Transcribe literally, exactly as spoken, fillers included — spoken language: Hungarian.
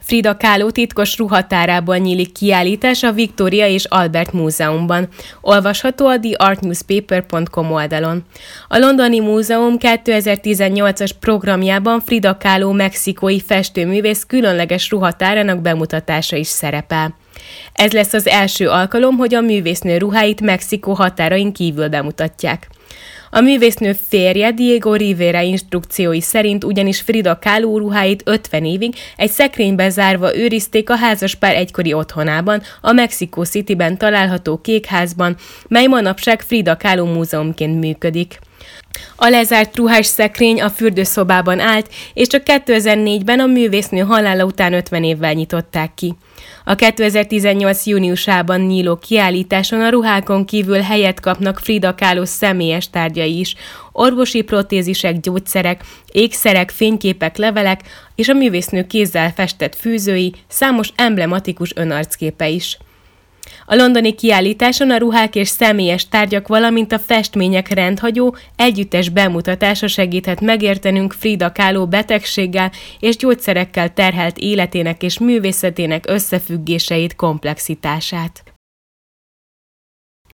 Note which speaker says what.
Speaker 1: Frida Kahlo titkos ruhatárából nyílik kiállítás a Victoria és Albert Múzeumban. Olvasható a the art newspaper pont com oldalon. A Londoni Múzeum kétezer-tizennyolcas programjában Frida Kahlo mexikói festőművész különleges ruhatárának bemutatása is szerepel. Ez lesz az első alkalom, hogy a művésznő ruháit Mexikó határain kívül bemutatják. A művésznő férje Diego Rivera instrukciói szerint ugyanis Frida Kahlo ruháit ötven évig egy szekrénybe zárva őrizték a házaspár egykori otthonában, a Mexico Cityben található Kékházban, mely manapság Frida Kahlo múzeumként működik. A lezárt ruhás szekrény a fürdőszobában állt, és csak kétezer-négyben a művésznő halála után ötven évvel nyitották ki. A kétezer-tizennyolc júniusában nyíló kiállításon a ruhákon kívül helyet kapnak Frida Kahlo személyes tárgyai is, orvosi protézisek, gyógyszerek, ékszerek, fényképek, levelek és a művésznő kézzel festett fűzői, számos emblematikus önarcképe is. A londoni kiállításon a ruhák és személyes tárgyak, valamint a festmények rendhagyó, együttes bemutatása segíthet megértenünk Frida Kahlo betegséggel és gyógyszerekkel terhelt életének és művészetének összefüggéseit, komplexitását.